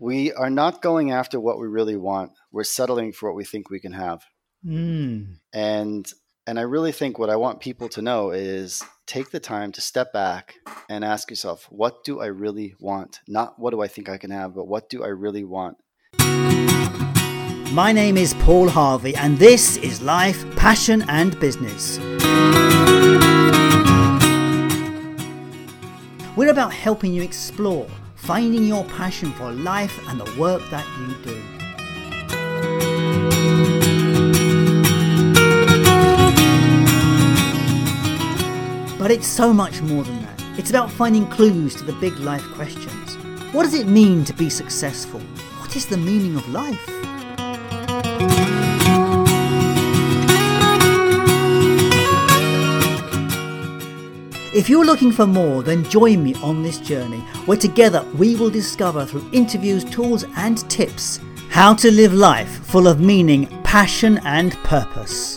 we are not going after what we really want. We're settling for what we think we can have. And I really think what I want people to know is take the time to step back and ask yourself, what do I really want? Not what do I think I can have, but what do I really want? My name is Paul Harvey, and this is Life, Passion and Business. We're about helping you explore, finding your passion for life and the work that you do. But it's so much more than that. It's about finding clues to the big life questions. What does it mean to be successful? What is the meaning of life? If you're looking for more, then join me on this journey where together we will discover through interviews, tools and tips how to live life full of meaning, passion and purpose.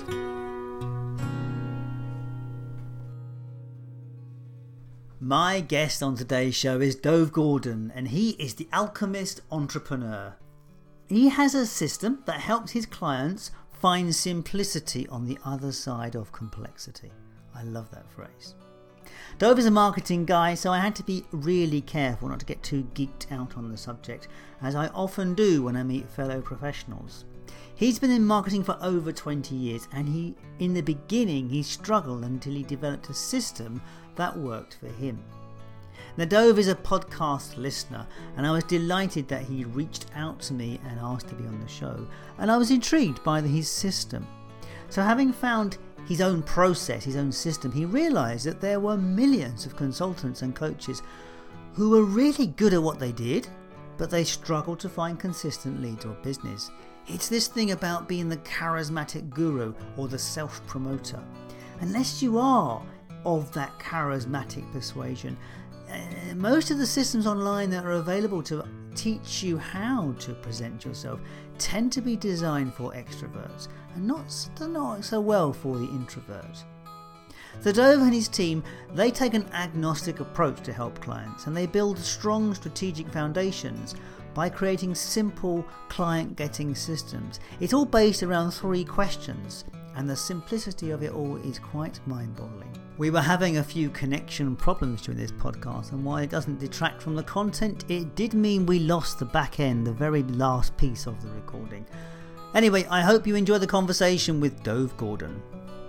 My guest on today's show is Dov Gordon, and he is the alchemist entrepreneur. He has a system that helps his clients find simplicity on the other side of complexity. I love that phrase. Dov is a marketing guy, so I had to be really careful not to get too geeked out on the subject, as I often do when I meet fellow professionals. He's been in marketing for over 20 years, and in the beginning he struggled until he developed a system that worked for him. Now, Dov is a podcast listener, and I was delighted that he reached out to me and asked to be on the show, and I was intrigued by his system. So having found his own process, his own system, he realised that there were millions of consultants and coaches who were really good at what they did, but they struggled to find consistent leads or business. It's this thing about being the charismatic guru or the self-promoter. Unless you are of that charismatic persuasion, most of the systems online that are available to teach you how to present yourself tend to be designed for extroverts and not so well for the introvert. So Dov and his team, they take an agnostic approach to help clients, and they build strong strategic foundations by creating simple client-getting systems. It's all based around 3 questions, and the simplicity of it all is quite mind-boggling. We were having a few connection problems during this podcast, and while it doesn't detract from the content, it did mean we lost the back end, the very last piece of the recording. Anyway, I hope you enjoy the conversation with Dov Gordon.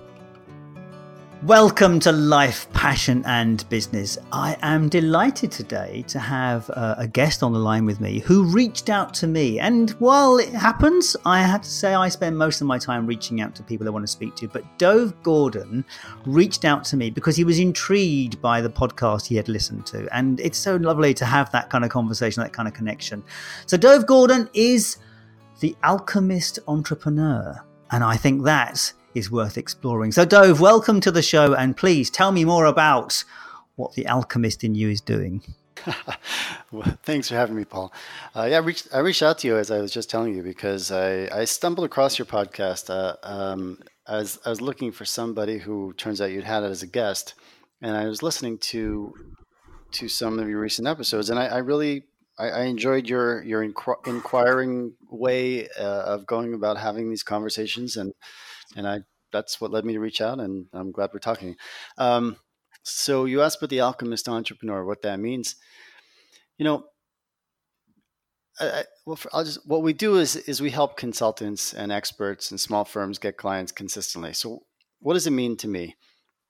Welcome to Life, Passion and Business. I am delighted today to have a guest on the line with me who reached out to me. And while it happens, I have to say I spend most of my time reaching out to people I want to speak to. But Dov Gordon reached out to me because he was intrigued by the podcast he had listened to. And it's so lovely to have that kind of conversation, that kind of connection. So Dov Gordon is the alchemist entrepreneur. And I think that is worth exploring. So Dov, welcome to the show, and please tell me more about what the alchemist in you is doing. Well, thanks for having me, Paul. I reached out to you, as I was just telling you, because I stumbled across your podcast as I was looking for somebody who turns out you'd had it as a guest, and I was listening to some of your recent episodes, and I really enjoyed your inquiring way of going about having these conversations, and that's what led me to reach out, and I'm glad we're talking. So you asked about the alchemist entrepreneur, what that means. You know, what we do is we help consultants and experts and small firms get clients consistently. So what does it mean to me?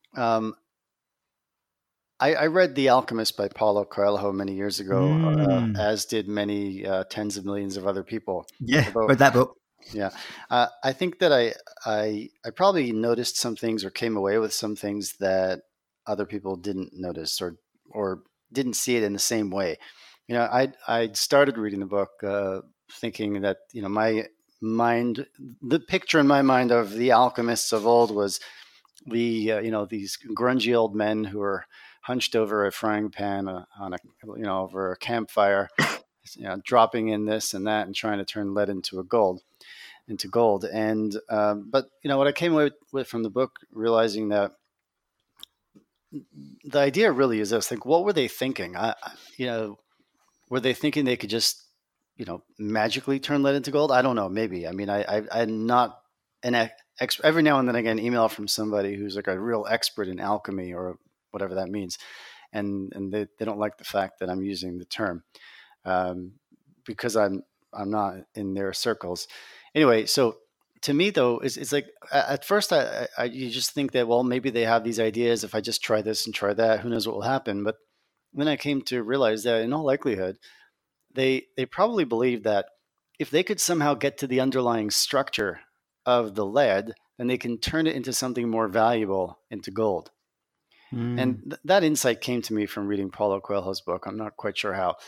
I read The Alchemist by Paulo Coelho many years ago, as did many tens of millions of other people. Yeah, read that book. Yeah. I think that I probably noticed some things or came away with some things that other people didn't notice or didn't see it in the same way. You know, I started reading the book thinking that, you know, the picture in my mind of the alchemists of old was these grungy old men who are hunched over a frying pan over a campfire, dropping in this and that and trying to turn lead into gold. And but what I came away with from the book, realizing that the idea really is this: like, what were they thinking? Were they thinking they could just magically turn lead into gold. I don't know. Maybe. I mean, I'm not an every now and then I get an email from somebody who's like a real expert in alchemy or whatever that means. And they don't like the fact that I'm using the term because I'm not in their circles. Anyway, so to me though, it's like at first you just think that, well, maybe they have these ideas. If I just try this and try that, who knows what will happen? But then I came to realize that in all likelihood, they probably believe that if they could somehow get to the underlying structure of the lead, then they can turn it into something more valuable, into gold. And that insight came to me from reading Paulo Coelho's book. I'm not quite sure how.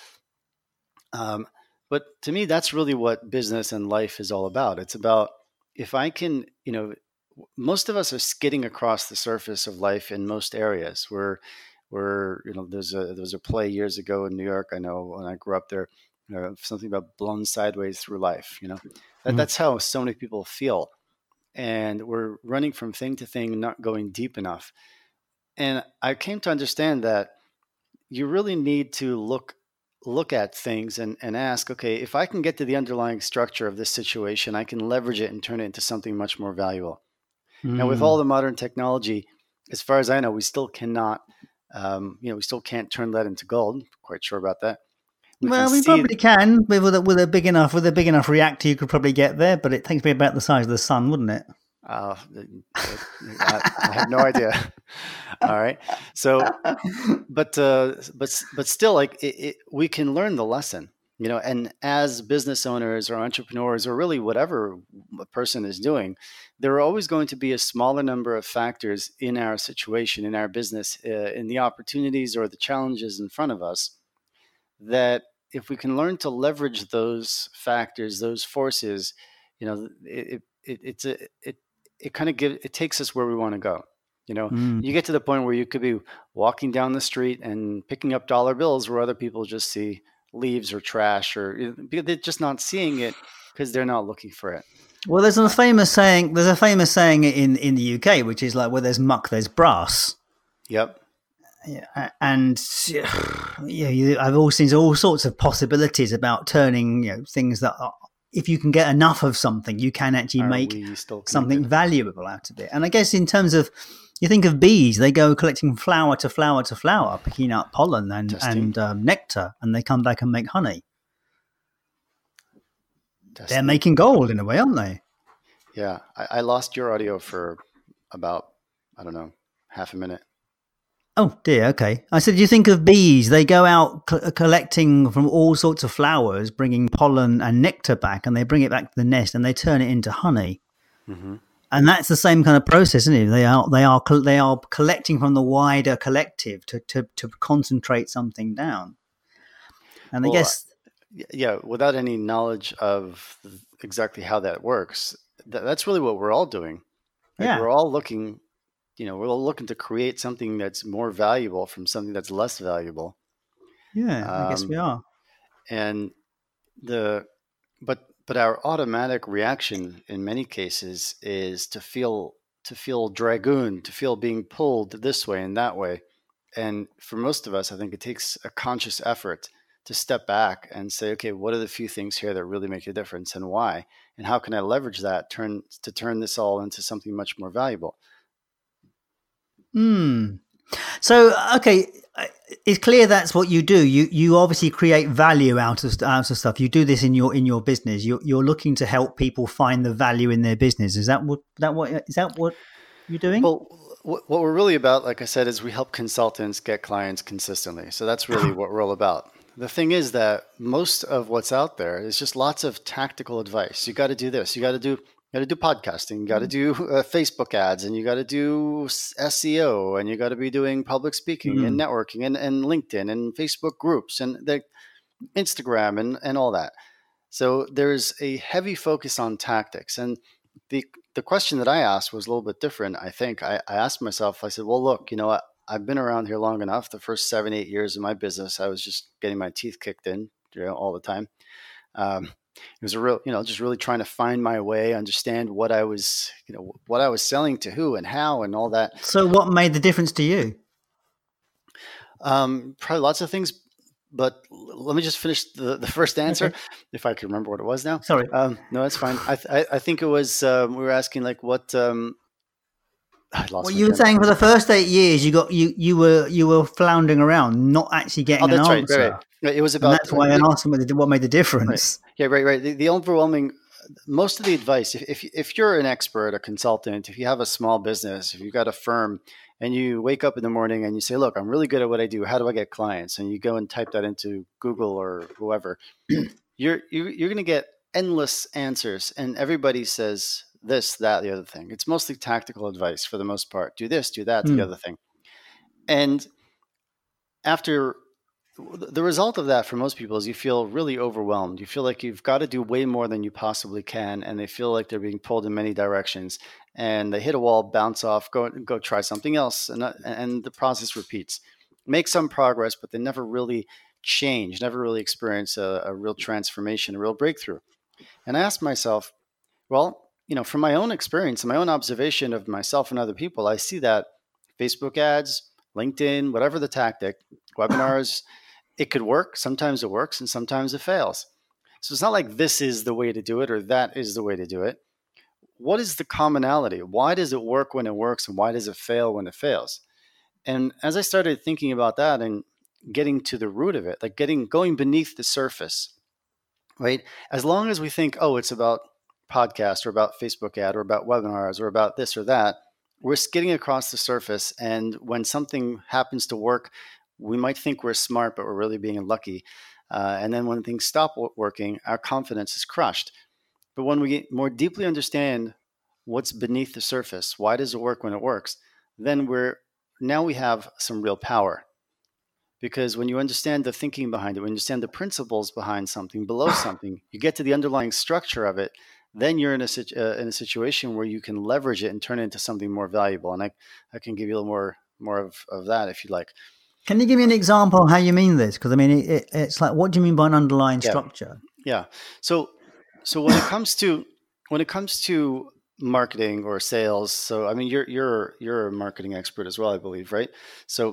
But to me, that's really what business and life is all about. It's about if I can, most of us are skidding across the surface of life in most areas. There was a play years ago in New York. I know when I grew up there, something about blown sideways through life. That's how so many people feel, and we're running from thing to thing, not going deep enough. And I came to understand that you really need to look at things and ask, okay, if I can get to the underlying structure of this situation, I can leverage it and turn it into something much more valuable. Now, with all the modern technology, as far as I know, we still cannot, we still can't turn lead into gold. I'm quite sure about that. We probably can with a big enough reactor. You could probably get there, but it takes me about the size of the sun, wouldn't it? I have no idea. All right. So, but still, like we can learn the lesson, and as business owners or entrepreneurs or really whatever a person is doing, there are always going to be a smaller number of factors in our situation, in our business, in the opportunities or the challenges in front of us, that if we can learn to leverage those factors, those forces, it takes us where we want to go. You get to the point where you could be walking down the street and picking up dollar bills where other people just see leaves or trash, or they're just not seeing it because they're not looking for it. Well, there's a famous saying in the UK, which is like, where there's muck, there's brass. Yep. Yeah, and I've all seen all sorts of possibilities about turning things that are, if you can get enough of something, you can actually make something valuable out of it. And I guess in terms of, you think of bees, they go collecting flower to flower to flower, picking out pollen and nectar, and they come back and make honey. They're making gold in a way, aren't they? Yeah. I lost your audio for about, I don't know, half a minute. Oh dear, okay. I said, you think of bees, they go out collecting from all sorts of flowers, bringing pollen and nectar back, and they bring it back to the nest and they turn it into honey. Mm-hmm. And that's the same kind of process, isn't it? They are collecting from the wider collective to concentrate something down. And I guess, without any knowledge of exactly how that works, that's really what we're all doing. Like, we're all looking. We're all looking to create something that's more valuable from something that's less valuable. Yeah, I guess we are. And but our automatic reaction in many cases is to feel dragoon, to feel being pulled this way and that way. And for most of us, I think it takes a conscious effort to step back and say, okay, what are the few things here that really make a difference, and why? And how can I leverage that to turn this all into something much more valuable? So, okay, it's clear that's what you do. You obviously create value out of stuff. You do this in your business. You're looking to help people find the value in their business. Is that what you're doing? Well, what we're really about, like I said, is we help consultants get clients consistently. So that's really what we're all about. The thing is that most of what's out there is just lots of tactical advice. You got to do this. You got to do podcasting, you got to do Facebook ads, and you got to do SEO, and you got to be doing public speaking and networking and LinkedIn and Facebook groups and the Instagram and all that. So there's a heavy focus on tactics. And the question that I asked was a little bit different. I think I asked myself, I said, well, look, I've been around here long enough. The first 7-8 years of my business, I was just getting my teeth kicked in all the time. It was a real, just really trying to find my way, understand what I was selling to who and how and all that. So what made the difference to you? Probably lots of things. but let me just finish the first answer, Okay. if I can remember what it was now. Sorry. No, that's fine. I think it was we were asking like what I Well, lost my you were train of saying thought. for the first 8 years, you were floundering around, not actually Oh, getting an that's right. Right, answer, right. Right, it was and about that's why I asked him what made the right. difference. Yeah, right, right. The overwhelming, most of the advice, if you're an expert, a consultant, if you have a small business, if you've got a firm, and you wake up in the morning and you say, "Look, I'm really good at what I do. How do I get clients?" And you go and type that into Google or whoever, you're going to get endless answers, and everybody says this, that, the other thing. It's mostly tactical advice for the most part. Do this, do that, the Hmm. other thing, and after the result of that for most people is you feel really overwhelmed. You feel like you've got to do way more than you possibly can, and they feel like they're being pulled in many directions. And they hit a wall, bounce off, go try something else, and the process repeats. Make some progress, but they never really change, never really experience a real transformation, a real breakthrough. And I asked myself, well, from my own experience and my own observation of myself and other people, I see that Facebook ads, LinkedIn, whatever the tactic, webinars, it could work. Sometimes it works and sometimes it fails. So it's not like this is the way to do it or that is the way to do it. What is the commonality? Why does it work when it works and why does it fail when it fails? And as I started thinking about that and getting to the root of it, like going beneath the surface, right? As long as we think, oh, it's about podcast or about Facebook ad or about webinars or about this or that, we're skidding across the surface. And when something happens to work, we might think we're smart, but we're really being lucky. And then when things stop working, our confidence is crushed. But when we more deeply understand what's beneath the surface, why does it work when it works, then we have some real power. Because when you understand the thinking behind it, when you understand the principles behind something, below something, you get to the underlying structure of it, then you're in a situation where you can leverage it and turn it into something more valuable. And I can give you a little more of that if you like. Can you give me an example of how you mean this? Because I mean, it's like, what do you mean by an underlying Yeah, structure? yeah. So when it comes to marketing or sales, so I mean you're a marketing expert as well, I believe, right? So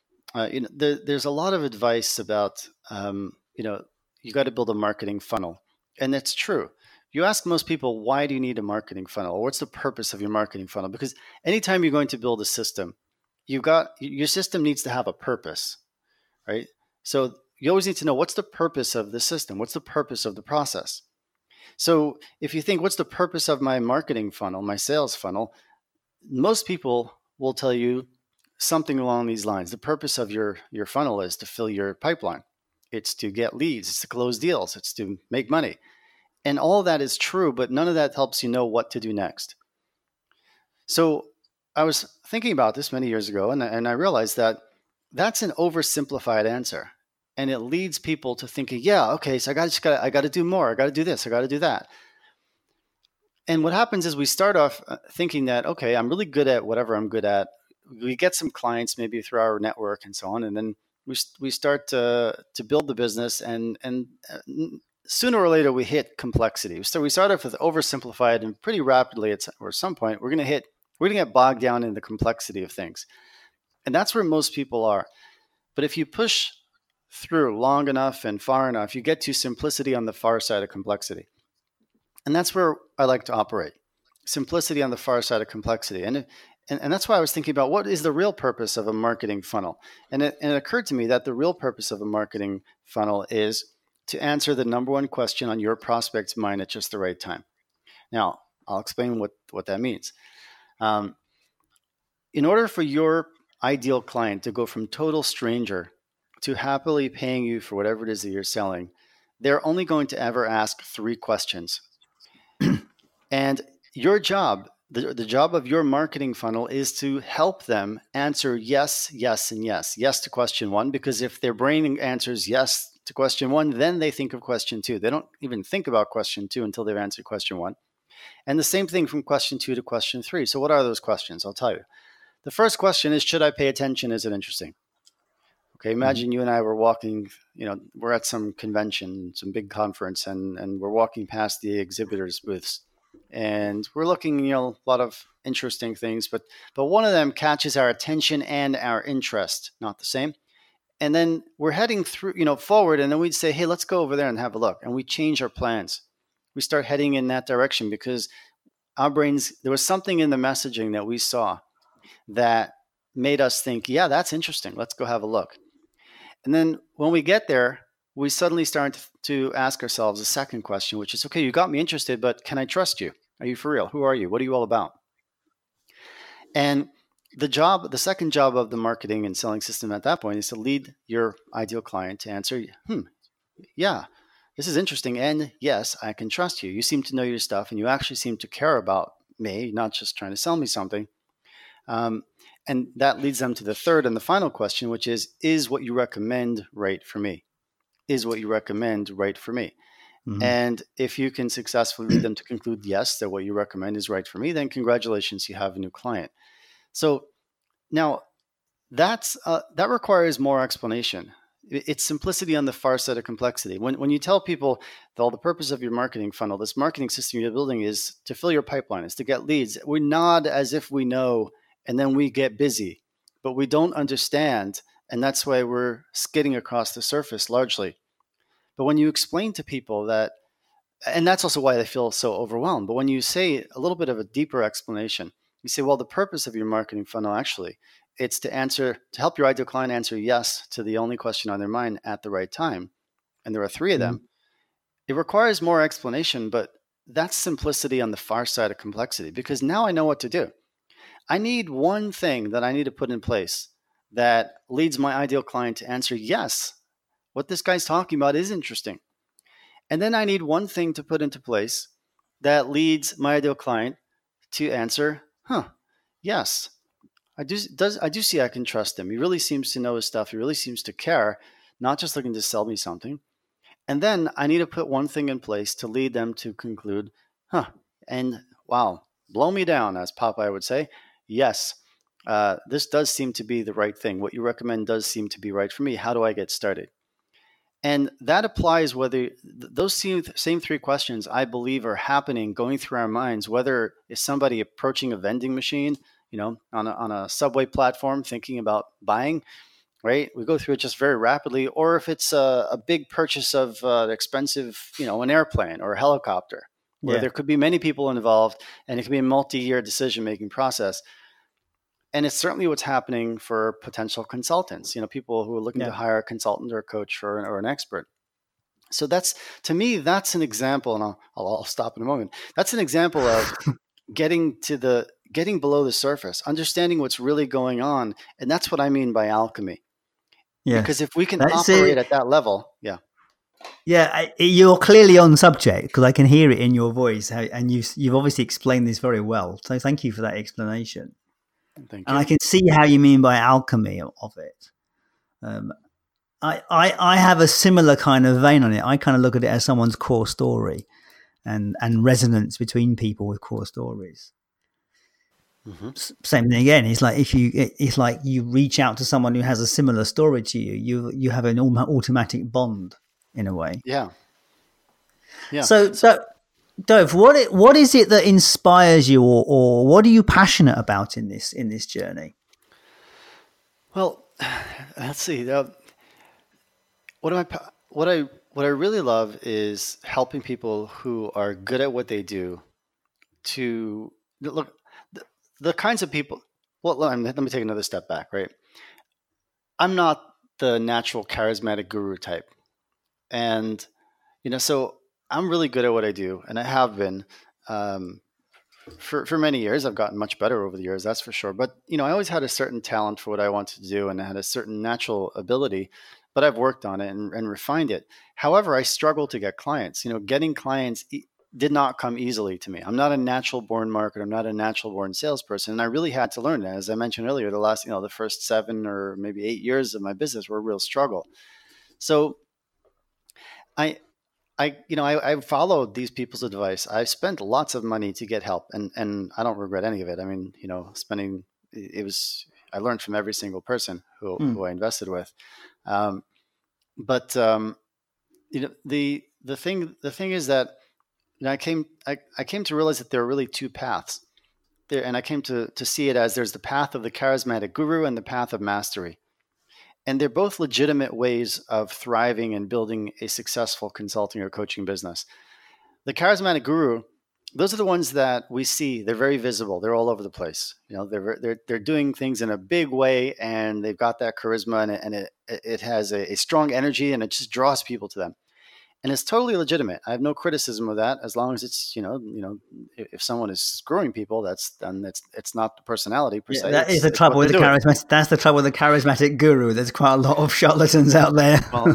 there's a lot of advice about you got to build a marketing funnel, and that's true. You ask most people, why do you need a marketing funnel, or what's the purpose of your marketing funnel? Because anytime you're going to build a system, your system needs to have a purpose, right? So you always need to know, what's the purpose of the system, what's the purpose of the process. So if you think, what's the purpose of my marketing funnel, my sales funnel, most people will tell you something along these lines. The purpose of your funnel is to fill your pipeline. It's to get leads, it's to close deals, it's to make money. And all that is true, but none of that helps you know what to do next. So I was thinking about this many years ago, and I realized that that's an oversimplified answer. And it leads people to thinking, yeah, okay, so I got to do more. I got to do this. I got to do that. And what happens is we start off thinking that, okay, I'm really good at whatever I'm good at. We get some clients maybe through our network and so on, and then we start to build the business, and sooner or later we hit complexity. So we start off with oversimplified, and pretty rapidly at some point we're going to get bogged down in the complexity of things, and that's where most people are. But if you push through long enough and far enough, you get to simplicity on the far side of complexity. And that's where I like to operate. Simplicity on the far side of complexity. And that's why I was thinking about, what is the real purpose of a marketing funnel? And it occurred to me that the real purpose of a marketing funnel is to answer the number one question on your prospect's mind at just the right time. Now, I'll explain what that means. In order for your ideal client to go from total stranger to happily paying you for whatever it is that you're selling, they're only going to ever ask three questions. And your job, the job of your marketing funnel, is to help them answer yes, yes, and yes. Yes to question one, because if their brain answers yes to question one, then they think of question two. They don't even think about question two until they've answered question one. And the same thing from question two to question three. So what are those questions? I'll tell you. The first question is, should I pay attention? Is it interesting? Okay, imagine you and I were walking, we're at some convention, some big conference, and we're walking past the exhibitors' booths. And we're looking, a lot of interesting things, but one of them catches our attention and our interest, not the same. And then we're heading through, forward, and then we'd say, hey, let's go over there and have a look. And we change our plans. We start heading in that direction because our brains, there was something in the messaging that we saw that made us think, yeah, that's interesting. Let's go have a look. And then when we get there, we suddenly start to ask ourselves a second question, which is, okay, you got me interested, but can I trust you? Are you for real? Who are you? What are you all about? And the second job of the marketing and selling system at that point is to lead your ideal client to answer, yeah, this is interesting. And yes, I can trust you. You seem to know your stuff and you actually seem to care about me, not just trying to sell me something. And that leads them to the third and the final question, which is what you recommend right for me? Is what you recommend right for me? Mm-hmm. And if you can successfully lead them to conclude, yes, that what you recommend is right for me, then congratulations, you have a new client. So now that requires more explanation. It's simplicity on the far side of complexity. When you tell people that the purpose of your marketing funnel, this marketing system you're building, is to fill your pipeline, is to get leads, we nod as if we know, and then we get busy, but we don't understand. And that's why we're skidding across the surface largely. But when you explain to people that, and that's also why they feel so overwhelmed, but when you say a little bit of a deeper explanation, you say, well, the purpose of your marketing funnel, actually, it's to help your ideal client answer yes to the only question on their mind at the right time. And there are 3 of them. It requires more explanation, but that's simplicity on the far side of complexity, because now I know what to do. I need one thing that I need to put in place that leads my ideal client to answer yes, what this guy's talking about is interesting. And then I need one thing to put into place that leads my ideal client to answer, yes, I do see I can trust him. He really seems to know his stuff. He really seems to care, not just looking to sell me something. And then I need to put one thing in place to lead them to conclude, and wow, blow me down, as Popeye would say. Yes, this does seem to be the right thing. What you recommend does seem to be right for me. How do I get started? And that applies whether those same 3 questions, I believe, are happening, going through our minds, whether it's somebody approaching a vending machine, on a subway platform thinking about buying, right? We go through it just very rapidly. Or if it's a big purchase of expensive, an airplane or a helicopter, where there could be many people involved and it could be a multi-year decision-making process. And it's certainly what's happening for potential consultants, people who are looking to hire a consultant or a coach or an expert. So to me, that's an example, and I'll stop in a moment. That's an example of getting below the surface, understanding what's really going on. And that's what I mean by alchemy. Yeah. Because if we can operate at that level, you're clearly on subject, because I can hear it in your voice, and you've obviously explained this very well. So thank you for that explanation. Thank you. And I can see how you mean by alchemy of it. I have a similar kind of vein on it. I kind of look at it as someone's core story and resonance between people with core stories. Mm-hmm. Same thing again. It's like you reach out to someone who has a similar story to you. You have an automatic bond in a way. Yeah. So Dov, what is it that inspires you, or what are you passionate about in this journey? Well, let's see. What I really love is helping people who are good at what they do to look. The kinds of people. Well, let me take another step back. Right, I'm not the natural charismatic guru type, and so I'm really good at what I do, and I have been for many years. I've gotten much better over the years, that's for sure. But I always had a certain talent for what I wanted to do, and I had a certain natural ability. But I've worked on it and refined it. However, I struggle to get clients. Getting clients did not come easily to me. I'm not a natural born marketer. I'm not a natural born salesperson. And I really had to learn that. As I mentioned earlier, the first 7 or maybe 8 years of my business were a real struggle. So I followed these people's advice. I spent lots of money to get help, and I don't regret any of it. I mean, I learned from every single person who I invested with. But the thing is that I came to realize that there are really 2 paths there, and I came to see it as there's the path of the charismatic guru and the path of mastery. And they're both legitimate ways of thriving and building a successful consulting or coaching business. The charismatic guru, those are the ones that we see. They're very visible. They're all over the place. They're doing things in a big way, and they've got that charisma, and it has a strong energy, and it just draws people to them. And it's totally legitimate. I have no criticism of that, as long as it's if someone is screwing people, it's not the personality per se. That is the trouble with the charismatic. That's the trouble with the charismatic guru. There's quite a lot of charlatans out there. Well,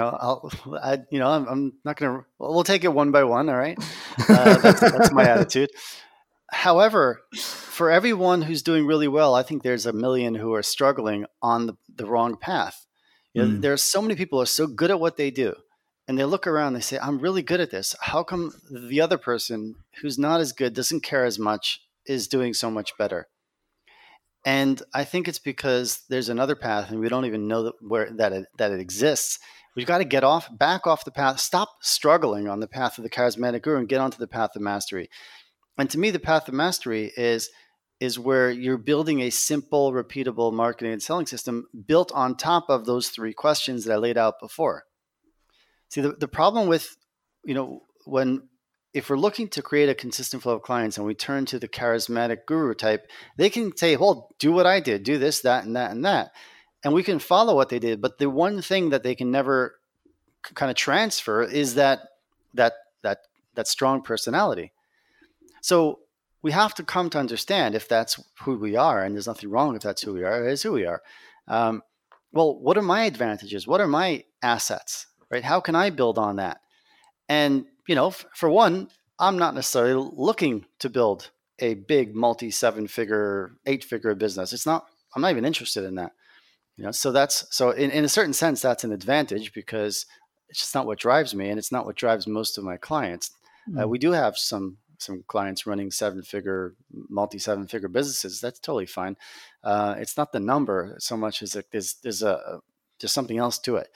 I'm not going to. We'll take it one by one. All right, that's my attitude. However, for everyone who's doing really well, I think there's a million who are struggling on the wrong path. There are so many people who are so good at what they do. And they look around, they say, I'm really good at this. How come the other person who's not as good, doesn't care as much, is doing so much better? And I think it's because there's another path, and we don't even know that it exists. We've got to back off the path, stop struggling on the path of the charismatic guru, and get onto the path of mastery. And to me, the path of mastery is where you're building a simple, repeatable marketing and selling system built on top of those 3 questions that I laid out before. See, the problem with, if we're looking to create a consistent flow of clients and we turn to the charismatic guru type, they can say, well, do what I did, do this, that, and that, and that. And we can follow what they did. But the one thing that they can never kind of transfer is that strong personality. So we have to come to understand, if that's who we are, and there's nothing wrong if that's who we are, it is who we are. Well, what are my advantages? What are my assets? Right? How can I build on that? And, for one, I'm not necessarily looking to build a big multi-7-figure, 8-figure business. I'm not even interested in that. So in a certain sense, that's an advantage, because it's just not what drives me, and it's not what drives most of my clients. We do have some clients running 7-figure, multi-7-figure businesses. That's totally fine. It's not the number so much as there's something else to it.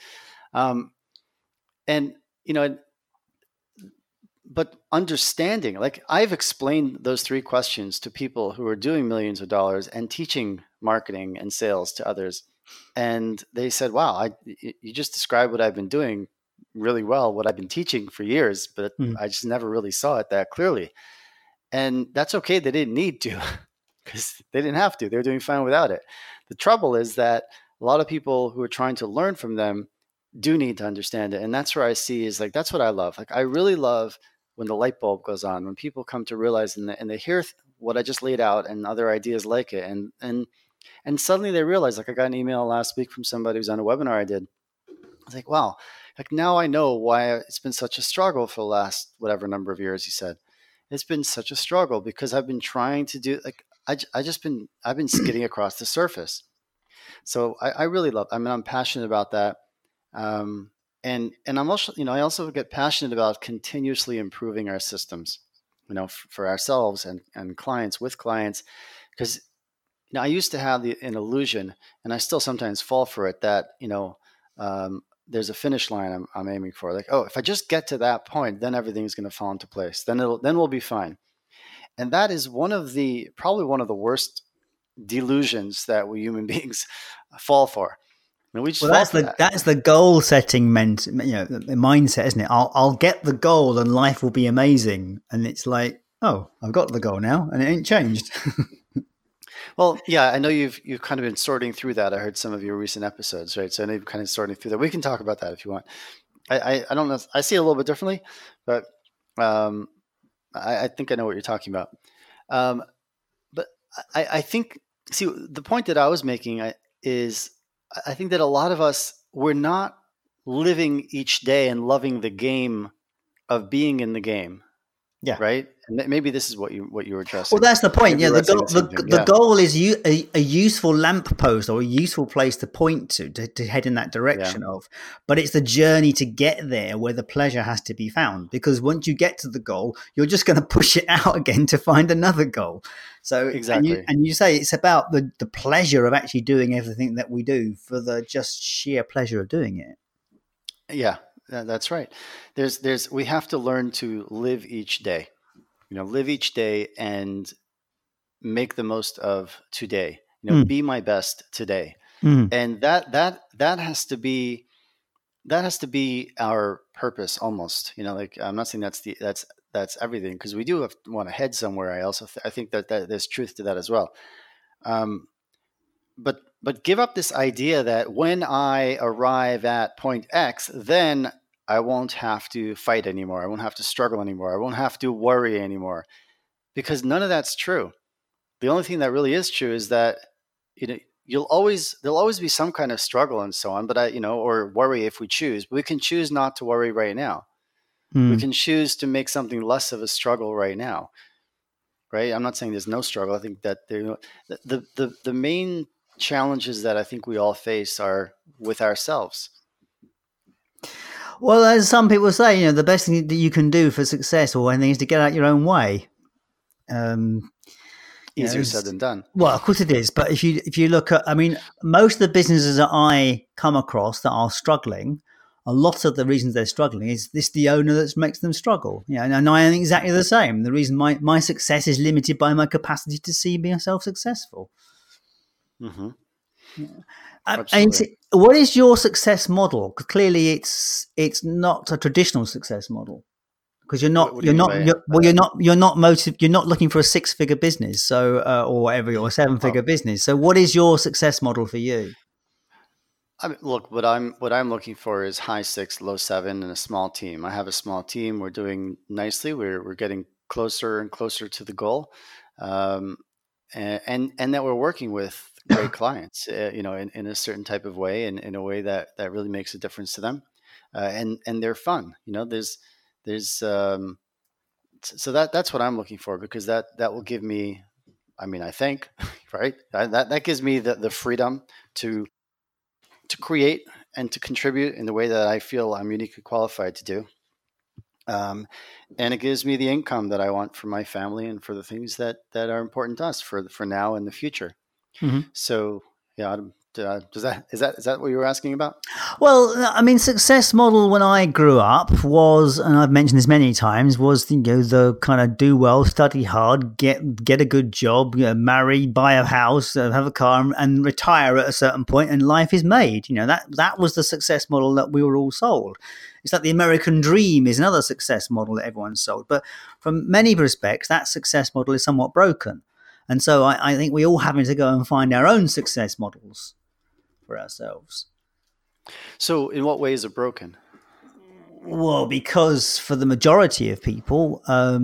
But understanding, like, I've explained those 3 questions to people who are doing millions of dollars and teaching marketing and sales to others. And they said, wow, you just described what I've been doing really well, what I've been teaching for years, but I just never really saw it that clearly. And that's okay. They didn't need to, because they didn't have to. They were doing fine without it. The trouble is that a lot of people who are trying to learn from them do need to understand it. And that's where I see is, like, that's what I love. Like, I really love when the light bulb goes on, when people come to realize and they hear what I just laid out and other ideas like it. And suddenly they realize, like, I got an email last week from somebody who's on a webinar I did. I was like, wow, like, now I know why it's been such a struggle for the last whatever number of years, he said. It's been such a struggle because I've been trying to do, like, I've been skidding across the surface. So I really love, I'm passionate about that. And I'm also, I also get passionate about continuously improving our systems, for ourselves and clients, with clients, because, I used to have an illusion, and I still sometimes fall for it, that, there's a finish line I'm aiming for. Like, oh, if I just get to that point, then everything's going to fall into place. Then we'll be fine. And that is probably one of the worst delusions that we human beings fall for. That's the goal setting mindset, isn't it? I'll get the goal and life will be amazing. And it's like, oh, I've got the goal now and it ain't changed. Well, yeah, I know you've kind of been sorting through that. I heard some of your recent episodes, right? So I know you're kind of sorting through that. We can talk about that if you want. I don't know. I see it a little bit differently, but I think I know what you're talking about. But I think, see, the point that I was making is, I think that a lot of us, we're not living each day and loving the game of being in the game. Yeah. Right. And maybe this is what you were addressing. Well, that's the point. Yeah. The goal is a useful lamppost or a useful place to point to head in that direction of, but it's the journey to get there where the pleasure has to be found, because once you get to the goal, you're just going to push it out again to find another goal. So exactly. And you say it's about the pleasure of actually doing everything that we do for the just sheer pleasure of doing it. Yeah. That's right. We have to learn to live each day, live each day and make the most of today, be my best today. Mm. And that has to be our purpose almost. Like, I'm not saying that's everything, because we do want to head somewhere. I think that there's truth to that as well. But give up this idea that when I arrive at point X, then I won't have to fight anymore. I won't have to struggle anymore. I won't have to worry anymore, because none of that's true. The only thing that really is true is that, there'll always be some kind of struggle and so on, but or worry if we choose. But we can choose not to worry right now. We can choose to make something less of a struggle right now. Right? I'm not saying there's no struggle. I think that the main challenges that I think we all face are with ourselves. Well, as some people say, the best thing that you can do for success or anything is to get out your own way. Easier said than done. Well, of course it is. But if you look at, most of the businesses that I come across that are struggling, a lot of the reasons they're struggling is this the owner that makes them struggle. And I am exactly the same. The reason my success is limited by my capacity to see myself successful. Mm-hmm. And what is your success model? Because clearly it's not a traditional success model. Because you're not looking for a 6-figure business, so or whatever, or a 7-figure business. So what is your success model for you? Look, what I'm looking for is high 6, low 7, and a small team. I have a small team. We're doing nicely. We're getting closer and closer to the goal, and that we're working with great clients, in a certain type of way, and in a way that really makes a difference to them, and they're fun. So that's what I'm looking for, because that will give me, I think, right, that gives me the freedom to create and to contribute in the way that I feel I'm uniquely qualified to do. And it gives me the income that I want for my family and for the things that are important to us for now and the future. Mm-hmm. So yeah, is that what you were asking about? Well, success model when I grew up was, and I've mentioned this many times, was the kind of do well, study hard, get a good job, marry, buy a house, have a car, and retire at a certain point, and life is made. That was the success model that we were all sold. It's like the American dream is another success model that everyone's sold, but from many respects, that success model is somewhat broken. And so I think we all having to go and find our own success models for ourselves. So in what way is it broken? Well, because for the majority of people, by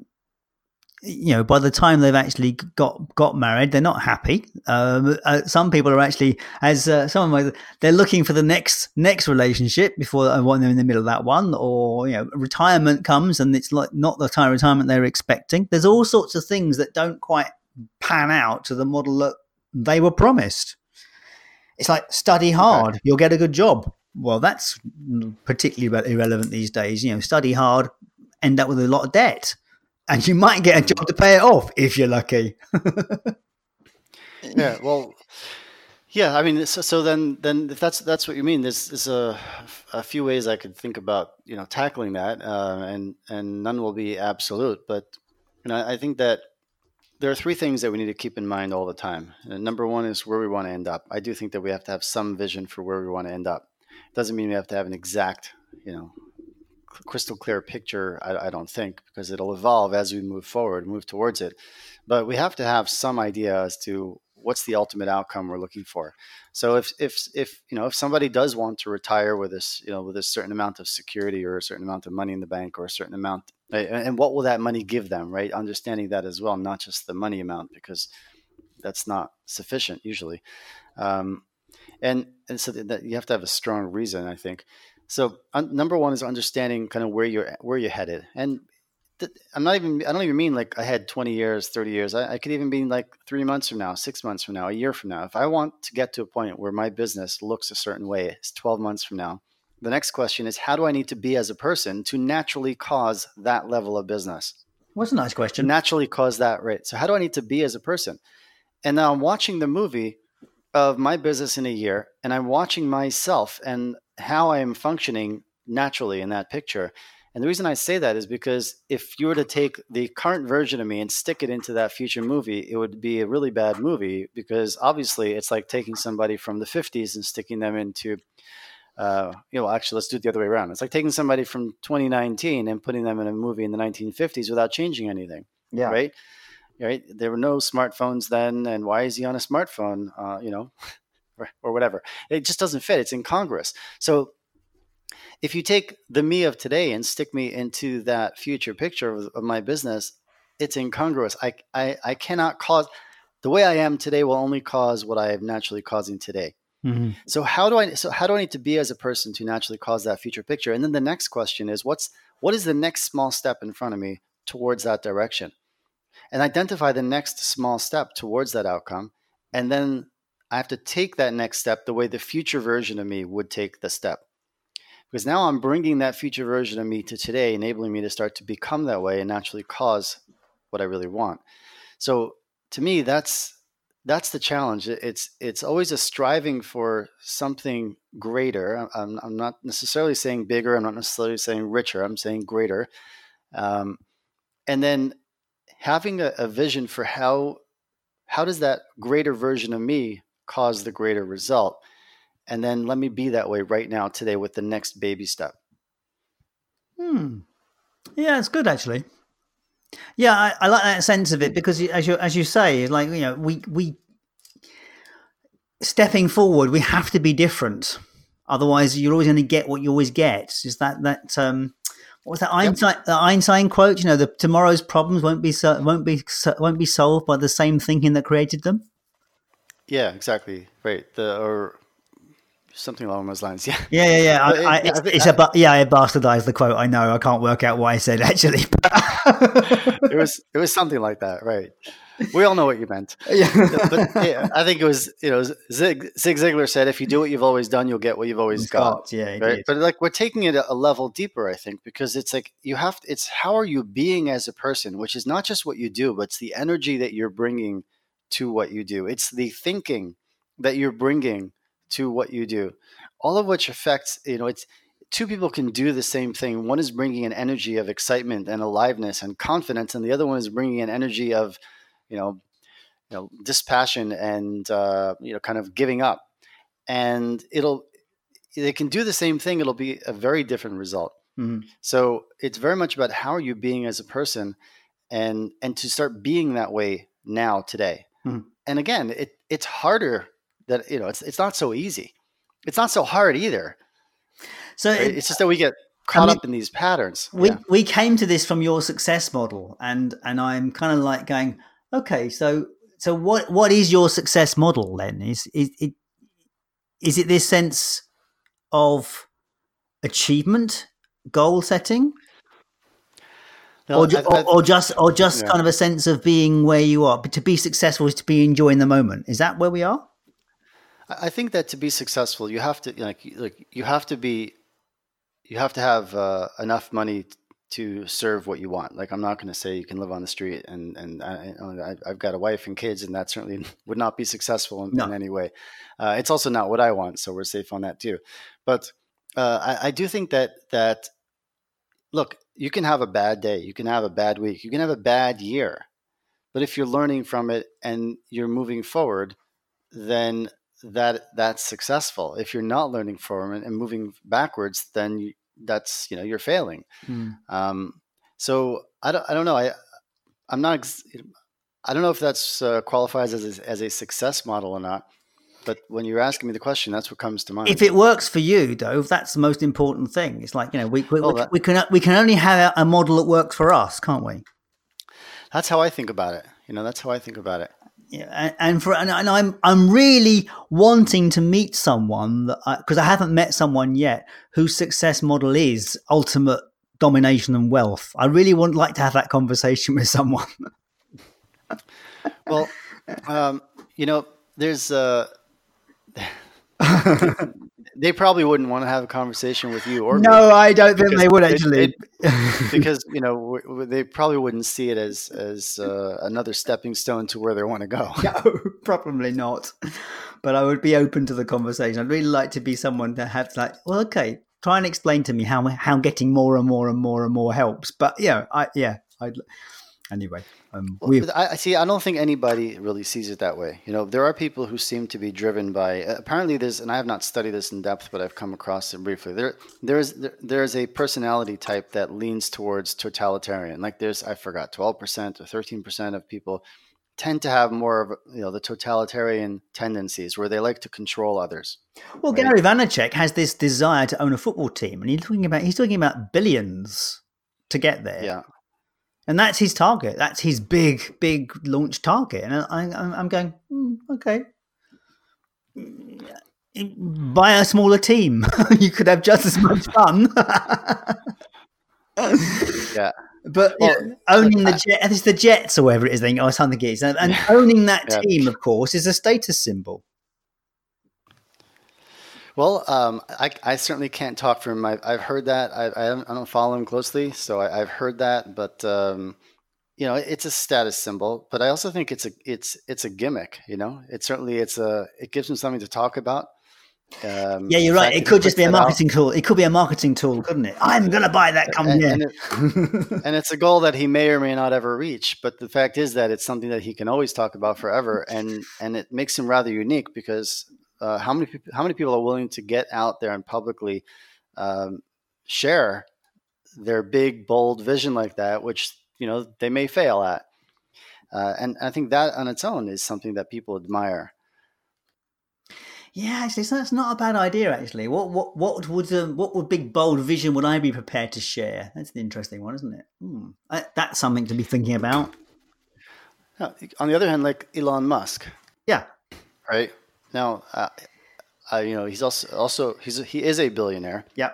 the time they've actually got married, they're not happy. Some people are actually, they're looking for the next relationship before they're in the middle of that one, or retirement comes and it's like not the kind of retirement they're expecting. There's all sorts of things that don't quite pan out to the model that they were promised. It's like, study hard, you'll get a good job. Well, that's particularly irrelevant these days. Study hard, end up with a lot of debt, and you might get a job to pay it off if you're lucky. Yeah, well, yeah. So then if that's what you mean, there's a few ways I could think about tackling that, and none will be absolute. But I think that there are 3 things that we need to keep in mind all the time. And number 1 is where we want to end up. I do think that we have to have some vision for where we want to end up. It doesn't mean we have to have an exact, crystal clear picture, I don't think, because it'll evolve as we move forward, move towards it. But we have to have some idea as to what's the ultimate outcome we're looking for. So if somebody does want to retire with this, with a certain amount of security or a certain amount of money in the bank or a certain amount, and what will that money give them, right? Understanding that as well, not just the money amount, because that's not sufficient usually. And so that you have to have a strong reason, I think. So number 1 is understanding kind of where you're headed. And I don't even mean like ahead 20 years, 30 years. I could even be like 3 months from now, 6 months from now, a year from now. If I want to get to a point where my business looks a certain way, it's 12 months from now. The next question is, how do I need to be as a person to naturally cause that level of business? What's a nice question? To naturally cause that rate. So how do I need to be as a person? And now I'm watching the movie of my business in a year, and I'm watching myself and how I am functioning naturally in that picture. And the reason I say that is because if you were to take the current version of me and stick it into that future movie, it would be a really bad movie, because obviously it's like taking somebody from the 50s and sticking them into, actually, let's do it the other way around. It's like taking somebody from 2019 and putting them in a movie in the 1950s without changing anything. Yeah. Right. Right. There were no smartphones then. And why is he on a smartphone? Or whatever. It just doesn't fit. It's incongruous. So if you take the me of today and stick me into that future picture of my business, it's incongruous. I cannot cause, the way I am today will only cause what I am naturally causing today. Mm-hmm. So how do I need to be as a person to naturally cause that future picture? And then the next question is, what is the next small step in front of me towards that direction? And identify the next small step towards that outcome. And then I have to take that next step the way the future version of me would take the step. Because now I'm bringing that future version of me to today, enabling me to start to become that way and naturally cause what I really want. So to me, that's the challenge. It's always a striving for something greater. I'm not necessarily saying bigger. I'm not necessarily saying richer. I'm saying greater. And then having a vision for how does that greater version of me cause the greater result? And then let me be that way right now, today, with the next baby step. Yeah, it's good, actually. Yeah, I like that sense of it, because as you say, like, we stepping forward, we have to be different. Otherwise, you're always going to get what you always get. Is that what was that Einstein quote? The tomorrow's problems won't be solved by the same thinking that created them. Yeah, exactly. Right. Or something along those lines. Yeah. Yeah. I bastardized the quote. I know. I can't work out what I said, actually. It was something like that. Right. We all know what you meant. But I think it was, Zig Ziglar said, if you do what you've always done, you'll get what you've always got. Yeah. Right? But like, we're taking it a level deeper, I think, because it's like, it's how are you being as a person, which is not just what you do, but it's the energy that you're bringing to what you do. It's the thinking that you're bringing to what you do, all of which affects, it's two people can do the same thing. One is bringing an energy of excitement and aliveness and confidence, and the other one is bringing an energy of, dispassion and, kind of giving up. And they can do the same thing. It'll be a very different result. Mm-hmm. So it's very much about how are you being as a person, and to start being that way now, today. Mm-hmm. And again, it's harder that, it's not so easy. It's not so hard either. So right? It's just that we get caught up in these patterns. We came to this from your success model, and I'm kind of like going, okay, so what is your success model then? Is it this sense of achievement, goal setting, or just kind of a sense of being where you are? But to be successful is to be enjoying the moment. Is that where we are? I think that to be successful, you have to you have to have enough money to serve what you want. Like, I'm not going to say you can live on the street, and I've got a wife and kids, and that certainly would not be successful in any way. It's also not what I want, so we're safe on that too. But I do think that look, you can have a bad day, you can have a bad week, you can have a bad year, but if you're learning from it and you're moving forward, then that's successful. If you're not learning from it and moving backwards, then that's you're failing. So I don't know. I don't know if that's qualifies as a success model or not. But when you're asking me the question, that's what comes to mind. If it works for you, Dove, that's the most important thing. It's like we can only have a model that works for us, can't we? That's how I think about it. That's how I think about it. Yeah, and I'm really wanting to meet someone because I haven't met someone yet whose success model is ultimate domination and wealth. I really would like to have that conversation with someone. Well, there's they probably wouldn't want to have a conversation with you or me. No, I don't think they would actually. Because they probably wouldn't see it as another stepping stone to where they want to go. No, probably not. But I would be open to the conversation. I'd really like to be someone that has like, well, okay, try and explain to me how getting more and more and more and more helps. But anyway. I see. I don't think anybody really sees it that way. There are people who seem to be driven by. Apparently, and I have not studied this in depth, but I've come across it briefly. There's a personality type that leans towards totalitarian. Like I forgot, 12% or 13% of people tend to have more of the totalitarian tendencies where they like to control others. Well, right? Gary Vaynerchuk has this desire to own a football team, and he's talking about billions to get there. Yeah. And that's his target. That's his big launch target. And I'm going, okay. Buy a smaller team. You could have just as much fun. Yeah. But owning it's the Jets or whatever it is, or something it is. And owning that team, of course, is a status symbol. Well, I certainly can't talk for him. I've heard that. I don't follow him closely, so I've heard that. But it's a status symbol. But I also think it's a gimmick. It gives him something to talk about. You're right. It could just be a marketing tool. It could be a marketing tool, couldn't it? I'm going to buy that company. And it's a goal that he may or may not ever reach. But the fact is that it's something that he can always talk about forever, and it makes him rather unique because. How many people are willing to get out there and publicly share their big, bold vision like that, which they may fail at, and I think that on its own is something that people admire. Yeah, actually, so that's not a bad idea. Actually, what would big, bold vision would I be prepared to share? That's an interesting one, isn't it? That's something to be thinking about. On the other hand, like Elon Musk. Yeah. Right. Now, he's also he is a billionaire. Yeah.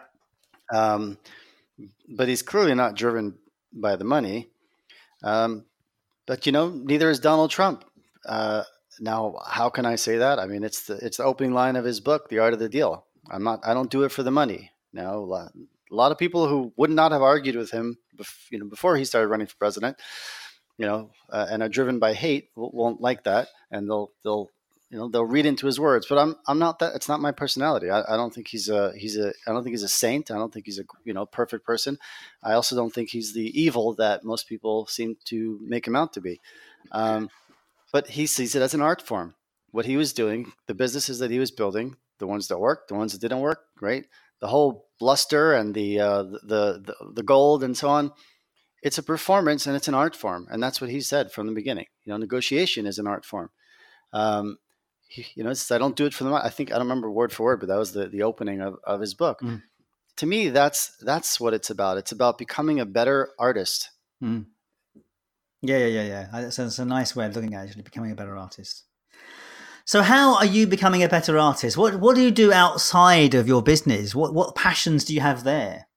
But he's clearly not driven by the money. But neither is Donald Trump. Now, how can I say that? I mean, it's the opening line of his book, The Art of the Deal. I don't do it for the money. Now, a lot of people who would not have argued with him, before he started running for president, and are driven by hate won't like that, and they'll read into his words, but I'm not that. It's not my personality. I don't think I don't think he's a saint. I don't think he's a perfect person. I also don't think he's the evil that most people seem to make him out to be. But he sees it as an art form. What he was doing, the businesses that he was building, the ones that worked, the ones that didn't work, right? The whole bluster and the gold and so on. It's a performance and it's an art form, and that's what he said from the beginning. Negotiation is an art form. I don't do it for the money. I don't remember word for word, but that was the opening of his book. Mm. To me, that's what it's about. It's about becoming a better artist. Mm. Yeah. That's a nice way of looking at it, actually, becoming a better artist. So how are you becoming a better artist? What do you do outside of your business? What passions do you have there?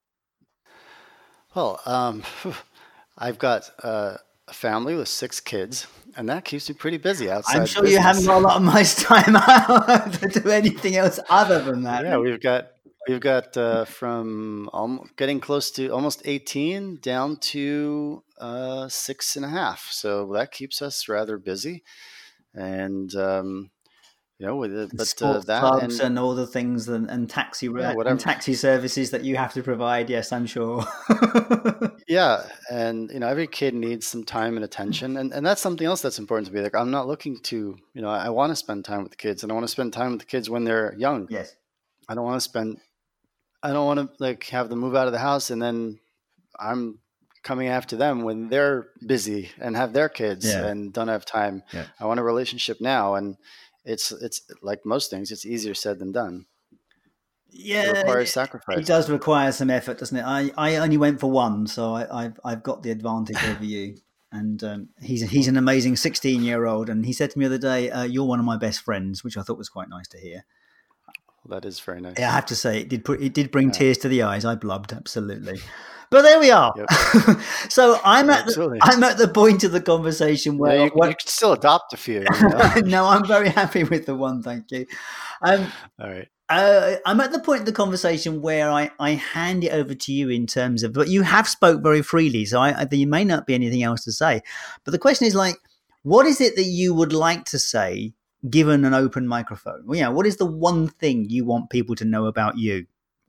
Well, I've got a family with 6 kids. And that keeps me pretty busy outside. I'm sure you haven't got a lot of nice time out to do anything else other than that. Yeah, we've got from getting close to almost 18 down to 6.5. So that keeps us rather busy. And but sports clubs and all the things and taxi and taxi services that you have to provide. Yes, I'm sure. Yeah, and every kid needs some time and attention, and that's something else that's important to me. Like, I'm not looking to, I want to spend time with the kids, and I want to spend time with the kids when they're young. Yes, I don't want to have them move out of the house and then I'm coming after them when they're busy and have their kids and don't have time. Yeah. I want a relationship now, and it's like most things, it's easier said than done. Yeah, it requires sacrifice. It does require some effort, doesn't it? I only went for one, so I've got the advantage over you. And he's an amazing 16-year-old, and he said to me the other day, "You're one of my best friends," which I thought was quite nice to hear. Well, that is very nice. Yeah, I have to say, it did bring tears to the eyes. I blubbed, absolutely. But there we are. Yep. So I'm at the point of the conversation where you can still adopt a few. No, I'm very happy with the one. Thank you. All right. I'm at the point of the conversation where I hand it over to you in terms of, but you have spoke very freely, so there may not be anything else to say. But the question is, like, what is it that you would like to say given an open microphone? Well, what is the one thing you want people to know about you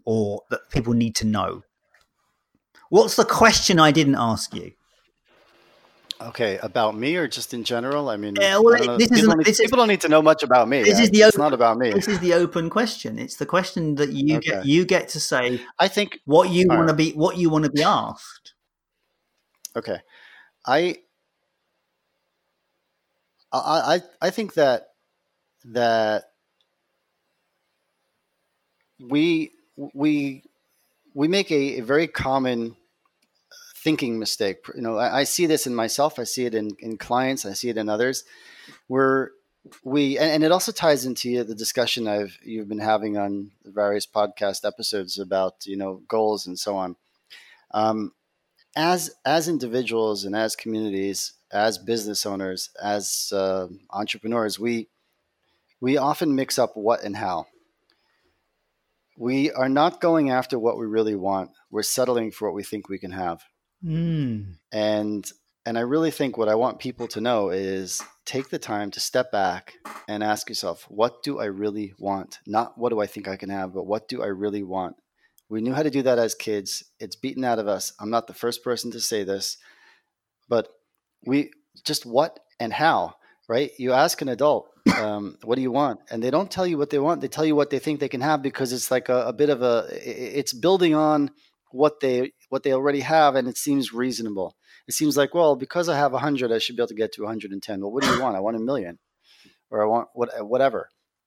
or that people need to know? What's the question I didn't ask you? Okay, about me or just in general? I mean, Yeah, well, I don't know. this People don't need to know much about me. this is the It's not about me. this is the open question. It's the question that Okay. you get to say I think. what you All want to right. be asked. Okay. I I think that we we we make a very common thinking mistake. You know, I see this in myself. I see it in clients. I see it in others. Where and it also ties into the discussion you've been having on the various podcast episodes about goals and so on. Um, as individuals and as communities, as business owners, as entrepreneurs, we often mix up what and how. We are not going after what we really want. We're settling for what we think we can have. Mm. And I really think what I want people to know is take the time to step back and ask yourself, what do I really want? Not what do I think I can have, but what do I really want? We knew how to do that as kids. It's beaten out of us. I'm not the first person to say this, but we just what and how, right? You ask an adult, what do you want? And they don't tell you what they want. They tell you what they think they can have, because it's like a bit of it's building on what they already have, and it seems reasonable. It seems like, well, because I have 100, I should be able to get to 110. Well, what do you want? I want 1,000,000, or I want whatever.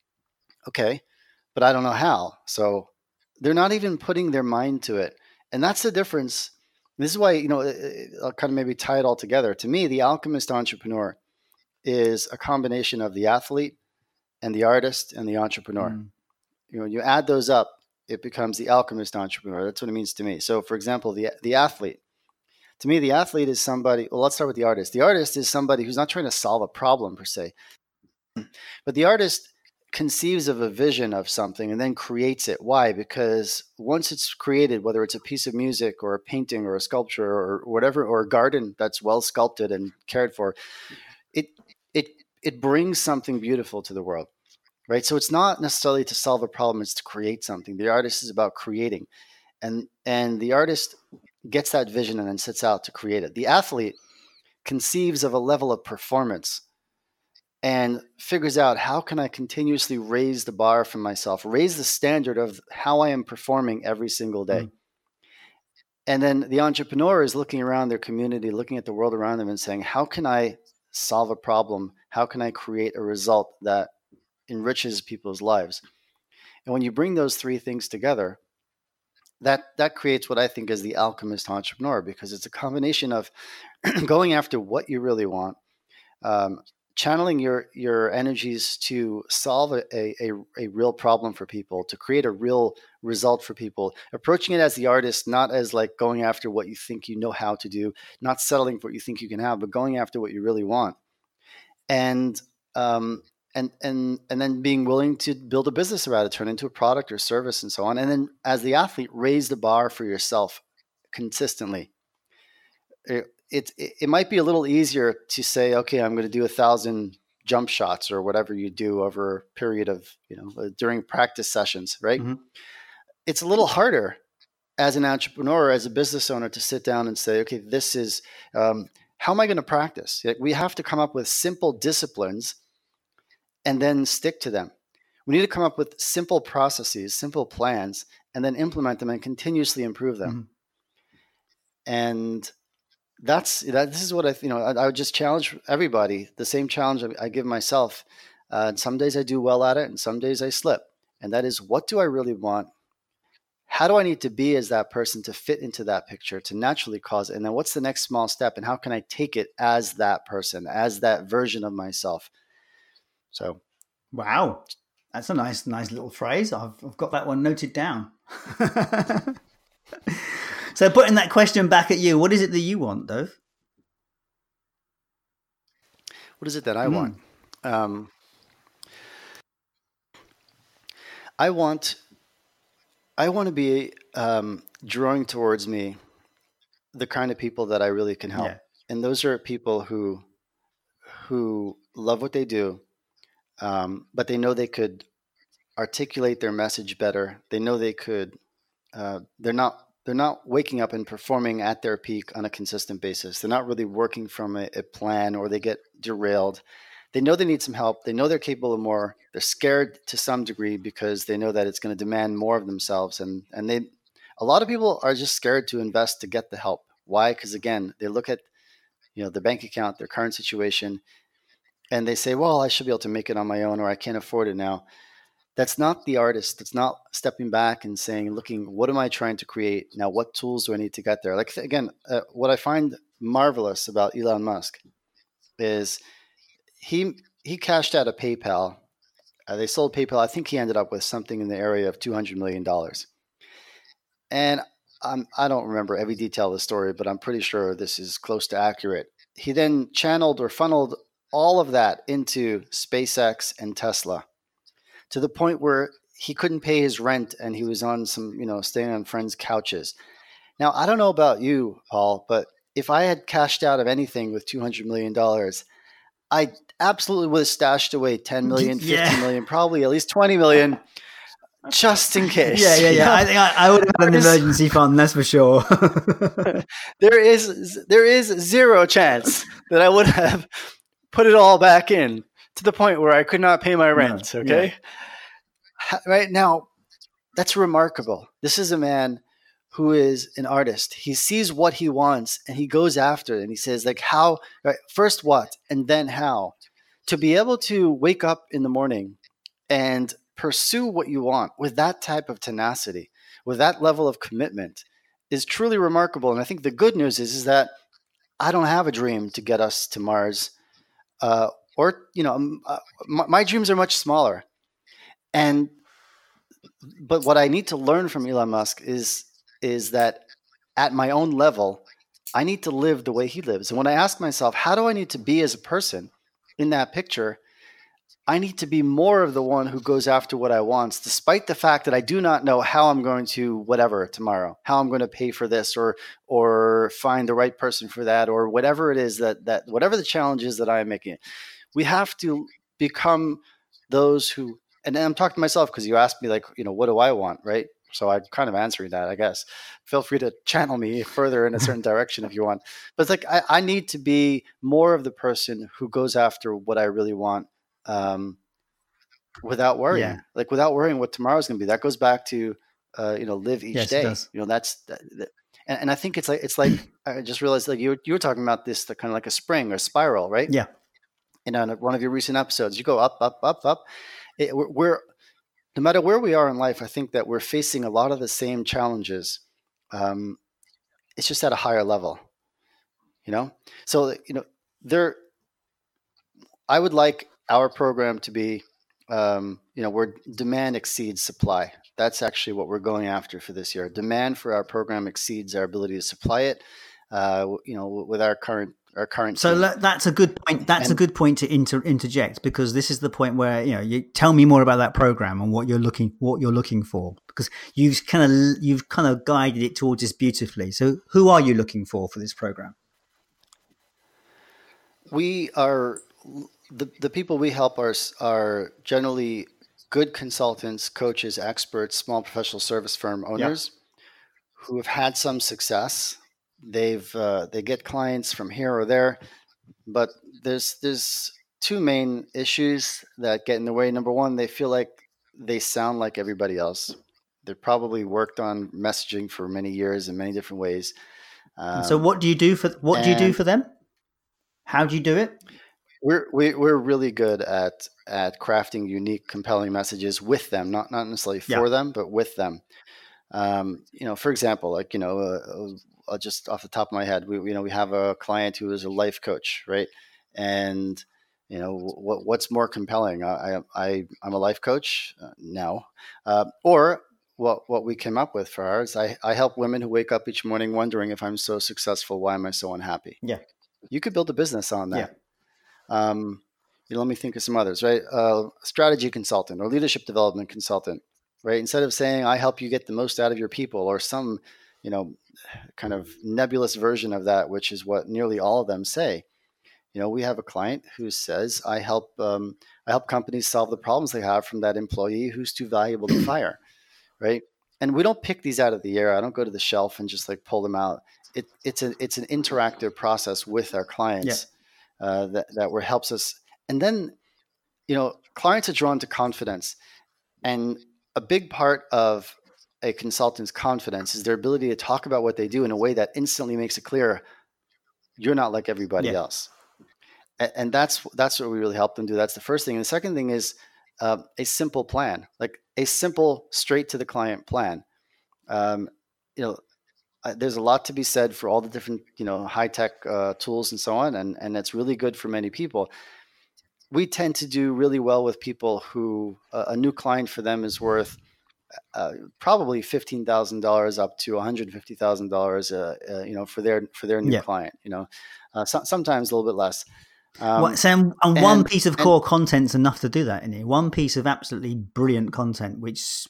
Okay, but I don't know how. So they're not even putting their mind to it, and that's the difference. This is why, I'll kind of maybe tie it all together. To me, the alchemist entrepreneur is a combination of the athlete and the artist and the entrepreneur. Mm. You add those up, it becomes the alchemist entrepreneur. That's what it means to me. So, for example, the athlete. To me, the athlete is somebody. Well, let's start with the artist. The artist is somebody who's not trying to solve a problem per se, but the artist conceives of a vision of something and then creates it. Why? Because once it's created, whether it's a piece of music or a painting or a sculpture or whatever, or a garden that's well sculpted and cared for, it it it brings something beautiful to the world, right? So it's not necessarily to solve a problem; it's to create something. The artist is about creating, and the artist gets that vision and then sets out to create it. The athlete conceives of a level of performance and figures out, how can I continuously raise the bar for myself, raise the standard of how I am performing every single day. And then the entrepreneur is looking around their community, looking at the world around them and saying, how can I solve a problem? How can I create a result that enriches people's lives? And when you bring those three things together, that creates what I think is the alchemist entrepreneur, because it's a combination of going after what you really want, channeling your energies to solve a real problem for people, to create a real result for people, approaching it as the artist, not as like going after what you think you know how to do, not settling for what you think you can have, but going after what you really want. And and then being willing to build a business around it, turn into a product or service and so on. And then as the athlete, raise the bar for yourself consistently. It might be a little easier to say, okay, I'm going to do 1,000 jump shots or whatever you do over a period of, during practice sessions, right? Mm-hmm. It's a little harder as an entrepreneur, as a business owner, to sit down and say, okay, this is, how am I going to practice? We have to come up with simple disciplines and then stick to them. We need to come up with simple processes, simple plans, and then implement them and continuously improve them. Mm-hmm. And this is what I would just challenge everybody. The same challenge I give myself. Some days I do well at it, and some days I slip. And that is, what do I really want? How do I need to be as that person to fit into that picture, to naturally cause it? And then what's the next small step? And how can I take it as that person, as that version of myself? So, wow, that's a nice little phrase. I've got that one noted down. So, putting that question back at you, what is it that you want, Dove? What is it that I want? I want to be drawing towards me the kind of people that I really can help, and those are people who love what they do, but they know they could articulate their message better. They know they could they're not waking up and performing at their peak on a consistent basis. They're not really working from a plan, or they get derailed. They know they need some help. They know they're capable of more. They're scared to some degree because they know that it's going to demand more of themselves. And a lot of people are just scared to invest to get the help. Why? Because again, they look at their bank account, their current situation, and they say, well, I should be able to make it on my own, or I can't afford it now. That's not the artist. That's not stepping back and saying, looking, what am I trying to create now? What tools do I need to get there? Like, again, what I find marvelous about Elon Musk is he cashed out of PayPal. They sold PayPal. I think he ended up with something in the area of $200 million. And I don't remember every detail of the story, but I'm pretty sure this is close to accurate. He then channeled or funneled all of that into SpaceX and Tesla, to the point where he couldn't pay his rent and he was on some, staying on friends' couches. Now, I don't know about you, Paul, but if I had cashed out of anything with $200 million, I absolutely would have stashed away 10 million, 50 million, probably at least 20 million, just in case. Yeah. I think I would have had an emergency fund, that's for sure. There is zero chance that I would have put it all back in, to the point where I could not pay my rent. No, okay. Yeah. Right now, that's remarkable. This is a man who is an artist. He sees what he wants and he goes after it. And he says, like, how, right, first what, and then how. To be able to wake up in the morning and pursue what you want with that type of tenacity, with that level of commitment, is truly remarkable. And I think the good news is that I don't have a dream to get us to Mars. My dreams are much smaller. But what I need to learn from Elon Musk is that at my own level, I need to live the way he lives. And when I ask myself, how do I need to be as a person in that picture? I need to be more of the one who goes after what I want, despite the fact that I do not know how I'm going to whatever tomorrow, how I'm going to pay for this, or find the right person for that, or whatever it is that whatever the challenge is that I am making. We have to become those who, and I'm talking to myself because you asked me, like, what do I want, right? So I'm kind of answering that, I guess. Feel free to channel me further in a certain direction if you want. But it's like I need to be more of the person who goes after what I really want, without worrying, without worrying what tomorrow's going to be. That goes back to live each day. It does. And I think it's like I just realized, like, you were talking about this, the kind of like a spring or spiral, right? Yeah. On one of your recent episodes, you go up, up, up, up. We're no matter where we are in life, I think that we're facing a lot of the same challenges. It's just at a higher level, So, I would like our program to be, where demand exceeds supply. That's actually what we're going after for this year. Demand for our program exceeds our ability to supply it, with our current. So that's a good point. A good point to interject, because this is the point where you tell me more about that program and what you're looking for, because you've kind of guided it towards this beautifully. So who are you looking for this program? We are the people we help are generally good consultants, coaches, experts, small professional service firm owners who have had some success. They get clients from here or there, but there's two main issues that get in the way. Number one, they feel like they sound like everybody else. They've probably worked on messaging for many years in many different ways. So what do you do for them? How do you do it? We're really good at crafting unique, compelling messages with them, not necessarily for them, but with them. For example, like, just off the top of my head, we have a client who is a life coach, right? And what's more compelling? I'm a life coach now, or what we came up with for ours. I help women who wake up each morning wondering, if I'm so successful, why am I so unhappy? Yeah, you could build a business on that. Yeah. Let me think of some others, right? Strategy consultant or leadership development consultant, right? Instead of saying I help you get the most out of your people, or some kind of nebulous version of that, which is what nearly all of them say. We have a client who says, I help companies solve the problems they have from that employee who's too valuable to fire, right? and we don't pick these out of the air. I don't go to the shelf and just like pull them out. It's an interactive process with our clients that helps us. And then, clients are drawn to confidence, and a big part of a consultant's confidence is their ability to talk about what they do in a way that instantly makes it clear you're not like everybody else. And that's what we really help them do. That's the first thing. And the second thing is a simple plan, like a simple, straight to the client plan. There's a lot to be said for all the different, high tech tools and so on, and that's really good for many people. We tend to do really well with people who a new client for them is worth probably $15,000 up to $150,000, for their new client. Sometimes a little bit less. One piece of core content's enough to do that, isn't it? One piece of absolutely brilliant content, which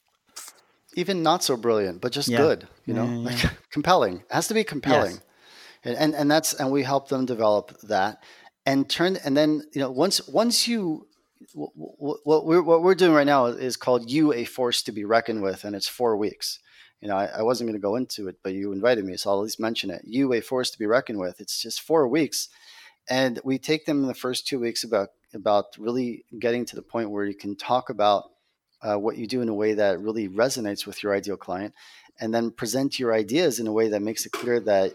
even not so brilliant, but just good, like compelling. It has to be compelling. Yes. And we help them develop that and then once you, what we're doing right now is called You, a Force to be Reckoned With, and it's 4 weeks. I wasn't going to go into it, but you invited me, so I'll at least mention it. You, a Force to be Reckoned With. It's just 4 weeks. And we take them in the first 2 weeks about really getting to the point where you can talk about what you do in a way that really resonates with your ideal client, and then present your ideas in a way that makes it clear that,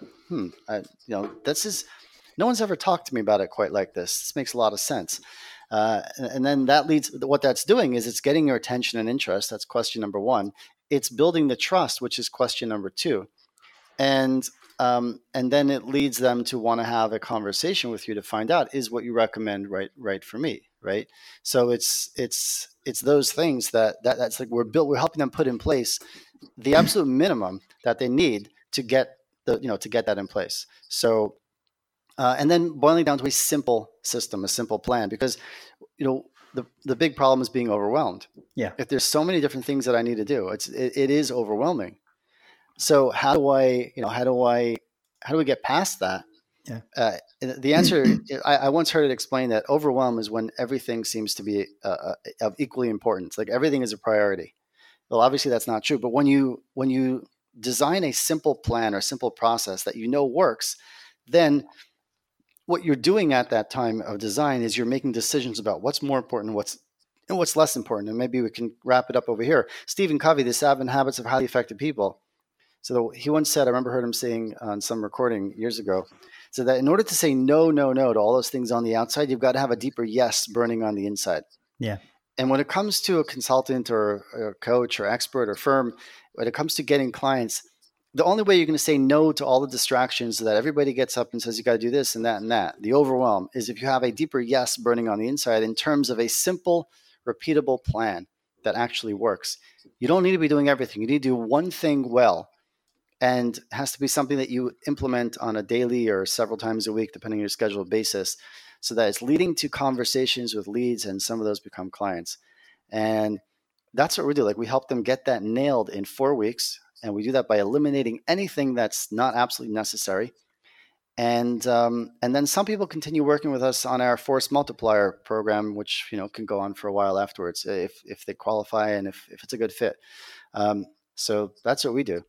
this is, no one's ever talked to me about it quite like this. This makes a lot of sense. And then that leads, what that's doing is it's getting your attention and interest. That's question number one. It's building the trust, which is question number two. And then it leads them to want to have a conversation with you to find out, is what you recommend right for me, right? So it's those things that's like we're helping them put in place the absolute minimum that they need to get that in place. So and then boiling down to a simple system, a simple plan, because the big problem is being overwhelmed. Yeah. If there's so many different things that I need to do, it is overwhelming. So how do we get past that? Yeah. The answer, I once heard it explained that overwhelm is when everything seems to be of equally importance. Like everything is a priority. Well, obviously that's not true. But when you design a simple plan or simple process that works, then what you're doing at that time of design is you're making decisions about what's more important and what's less important. And maybe we can wrap it up over here. Stephen Covey, The 7 Habits of Highly Effective People. So he once said, I heard him saying on some recording years ago, so that in order to say no to all those things on the outside, you've got to have a deeper yes burning on the inside. Yeah. And when it comes to a consultant or a coach or expert or firm, when it comes to getting clients, the only way you're going to say no to all the distractions so that everybody gets up and says, you got to do this and that, the overwhelm, is if you have a deeper yes burning on the inside in terms of a simple, repeatable plan that actually works. You don't need to be doing everything. You need to do one thing well. And it has to be something that you implement on a daily or several times a week, depending on your scheduled basis, so that it's leading to conversations with leads, and some of those become clients. And that's what we do. Like, we help them get that nailed in 4 weeks. And we do that by eliminating anything that's not absolutely necessary. And then some people continue working with us on our Force Multiplier program, which can go on for a while afterwards if they qualify and if it's a good fit. So that's what we do.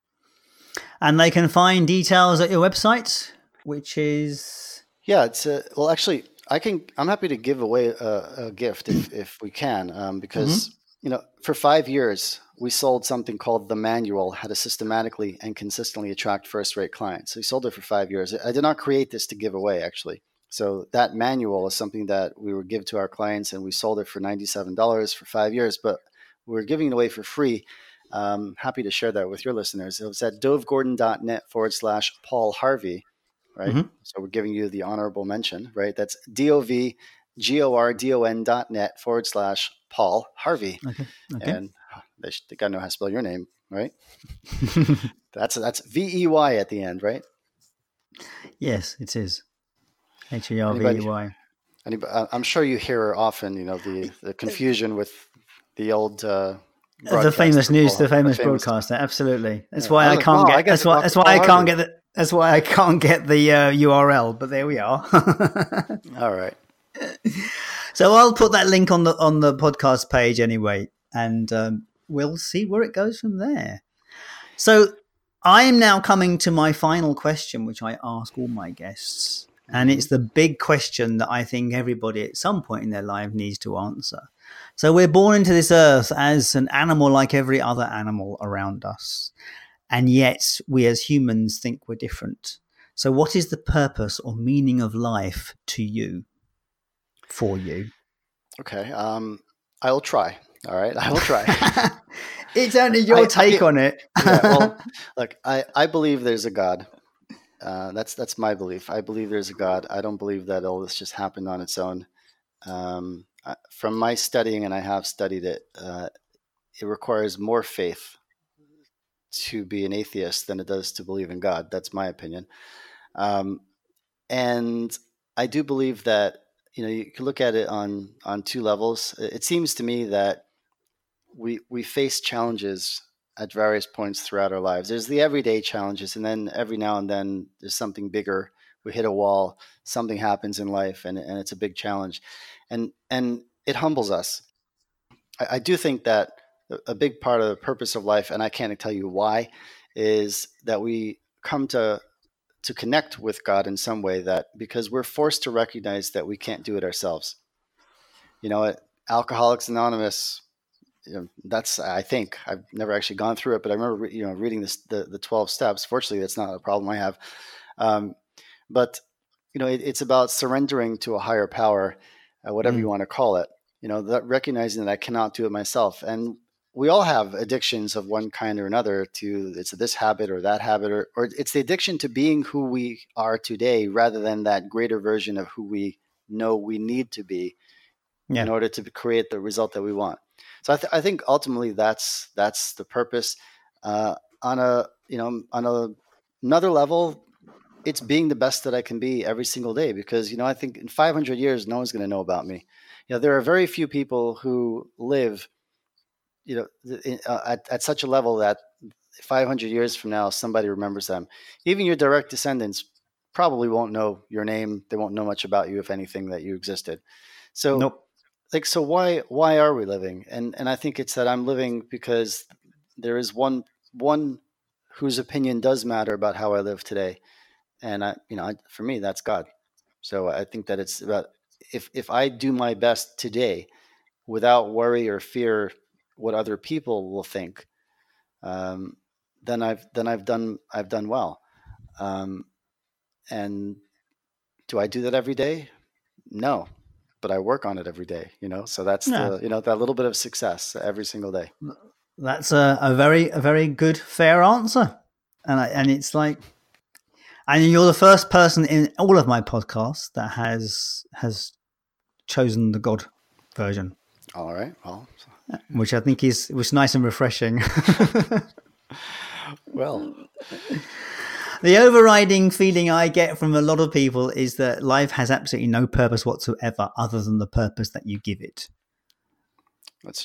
And they can find details at your website, which is it's well, actually, I'm happy to give away a gift if we can, because for 5 years we sold something called The Manual: How to Systematically and Consistently Attract First-Rate Clients. So we sold it for 5 years. I did not create this to give away, actually. So that manual is something that we would give to our clients, and we sold it for $97 for 5 years, but we're giving it away for free. Happy to share that with your listeners. It was at dovegordon.net/Paul Harvey, right? Mm-hmm. So we're giving you the honorable mention, right? That's dovegordon.net/Paul Harvey. Okay. And they got to know how to spell your name, right? That's VEY at the end, right? Yes, it is. HERVEY. I'm sure you hear often, the confusion with the old the famous broadcaster. Absolutely. That's why I can't get. That's why I can't get the. That's why I can't get the URL. But there we are. All right. So I'll put that link on the podcast page anyway, and we'll see where it goes from there. So I'm now coming to my final question, which I ask all my guests. And it's the big question that I think everybody at some point in their life needs to answer. So we're born into this earth as an animal like every other animal around us. And yet we as humans think we're different. So what is the purpose or meaning of life to you, for you? Okay. I will try. All right. I will try. It's only your take on it. Yeah, well, look, I believe there's a God. That's my belief. I believe there's a God. I don't believe that all this just happened on its own. From my studying, and I have studied it, it requires more faith to be an atheist than it does to believe in God. That's my opinion. And I do believe that, you can look at it on two levels. It seems to me that we face challenges at various points throughout our lives. There's the everyday challenges, and then every now and then there's something bigger. We hit a wall, something happens in life, and it's a big challenge. And it humbles us. I do think that a big part of the purpose of life, and I can't tell you why, is that we come to connect with God in some way, that because we're forced to recognize that we can't do it ourselves. Alcoholics Anonymous, that's, I think, I've never actually gone through it, but I remember, reading the 12 steps. Fortunately, that's not a problem I have. But it's about surrendering to a higher power, whatever you want to call it, that recognizing that I cannot do it myself. And we all have addictions of one kind or another to it's this habit or that habit, or it's the addiction to being who we are today rather than that greater version of who we know we need to be in order to create the result that we want. So I think ultimately that's the purpose. On another level, it's being the best that I can be every single day, because I think in 500 years no one's going to know about me. There are very few people who live at such a level that 500 years from now somebody remembers them. Even your direct descendants probably won't know your name. They won't know much about you, if anything, that you existed. So nope. So why are we living? And I think it's that I'm living because there is one whose opinion does matter about how I live today. And for me, that's God. So I think that it's about, if I do my best today without worry or fear what other people will think, then I've done well. And do I do that every day? No. But I work on it every day, so that's that little bit of success every single day. That's a very good, fair answer. And it's like, and you're the first person in all of my podcasts that has chosen the God version. All right. Well, which I think was nice and refreshing. Well, the overriding feeling I get from a lot of people is that life has absolutely no purpose whatsoever other than the purpose that you give it. But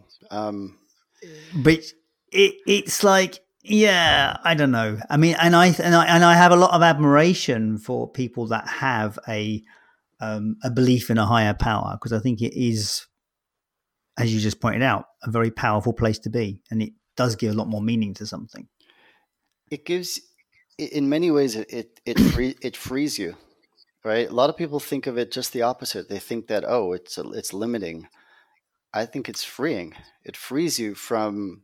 it's like, I don't know. I mean, and I have a lot of admiration for people that have a belief in a higher power, because I think it is, as you just pointed out, a very powerful place to be, and it does give a lot more meaning to something. It gives. In many ways, it frees you, right? A lot of people think of it just the opposite. They think that, it's limiting. I think it's freeing. It frees you from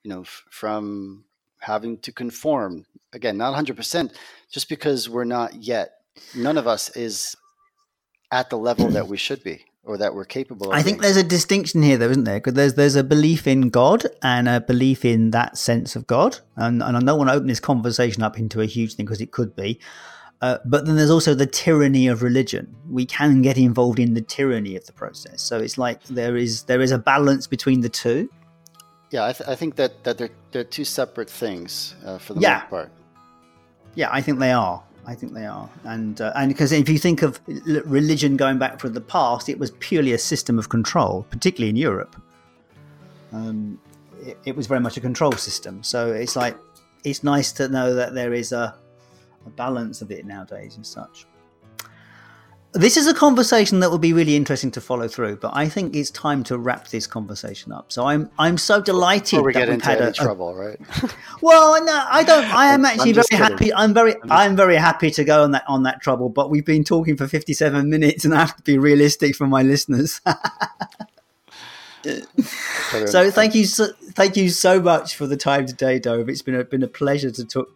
having to conform. Again, not 100%, just because we're not yet. None of us is at the level that we should be, or that we're capable of. I think there's a distinction here, though, isn't there? Because there's a belief in God and a belief in that sense of God. And I don't want to open this conversation up into a huge thing, because it could be. But then there's also the tyranny of religion. We can get involved in the tyranny of the process. So it's like there is a balance between the two. Yeah, I think that they're two separate things for the most part. Yeah, I think they are. And because if you think of religion going back from the past, it was purely a system of control, particularly in Europe. It was very much a control system. So it's like, it's nice to know that there is a balance of it nowadays and such. This is a conversation that will be really interesting to follow through, but I think it's time to wrap this conversation up. So I'm so delighted Before we that get we've into had any trouble, right? Well, no, I don't. I am actually very just kidding. happy. I'm very happy to go on that trouble. But we've been talking for 57 minutes, and I have to be realistic for my listeners. So thank you so much for the time today, Dove. It's been a pleasure to talk.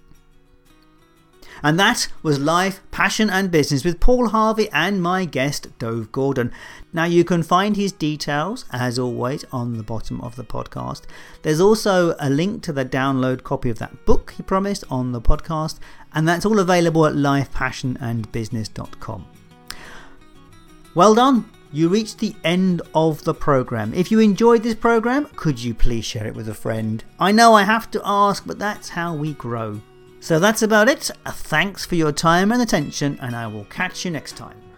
And that was Life, Passion and Business with Paul Harvey and my guest, Dove Gordon. Now you can find his details, as always, on the bottom of the podcast. There's also a link to the download copy of that book he promised on the podcast, and that's all available at lifepassionandbusiness.com. Well done. You reached the end of the programme. If you enjoyed this programme, could you please share it with a friend? I know I have to ask, but that's how we grow. So that's about it. Thanks for your time and attention, and I will catch you next time.